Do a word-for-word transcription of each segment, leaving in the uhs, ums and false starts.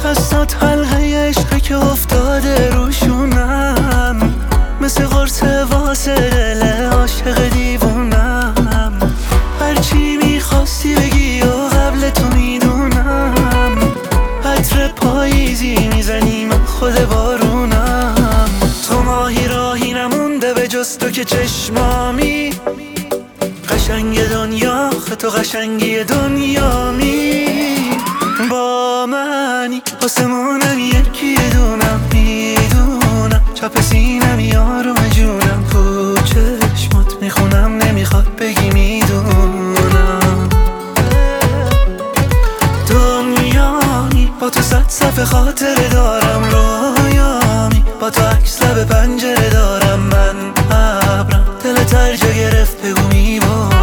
دستات حلقه عشقه که افتاده روشونم، مثل قرص واسه دل عاشق دیوونم. هرچی میخواستی بگی و قبل تو میدونم، عطر پاییزی میزنی من خود بارونم. تو ماهی راهی نمونده به جز تو که چشمامی، قشنگ دنیا تو قشنگی دنیامی. با منی آسمونم یکی دونم، میدونم چپ سینم یارم جونم. تو چشمات میخونم نمیخواد بگی میدونم. دنیامی با تو صد صفحه خاطره دارم، رویامی با تو عکس لب پنجره دارم. من ابرم دلت هر جا گرفت بگو میبارم.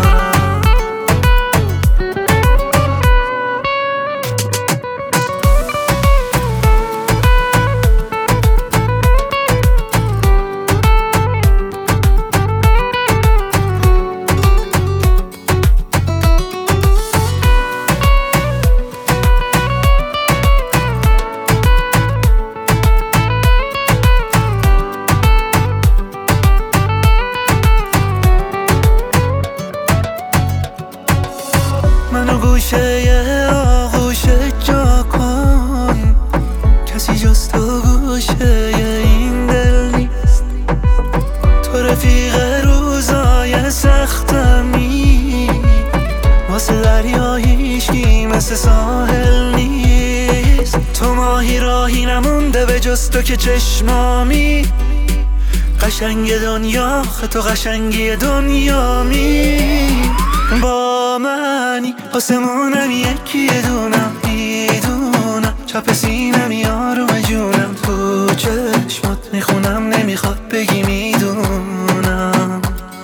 منو گوشه آغوشه جا کن، کسی جز تو گوشه این دل نیست. تو رفیق روزای سختمی، واسه دریای هیچکی مثل ساحل نیست. تو ماهی راهی نمونده به جز تو که چشمامی، قشنگ دنیا تو قشنگی دنیامی. با منی آسمونم یکی دونم، میدونم چپ سینم یارم جونم. تو چشمات میخونم نمیخواد بگی میدونم.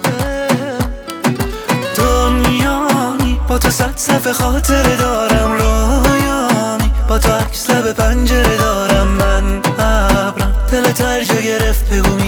دنیامی با تو صد صفحه خاطره دارم، رویامی با تو عکس لب پنجره دارم. من ابرم دلت هر جا گرفت بگو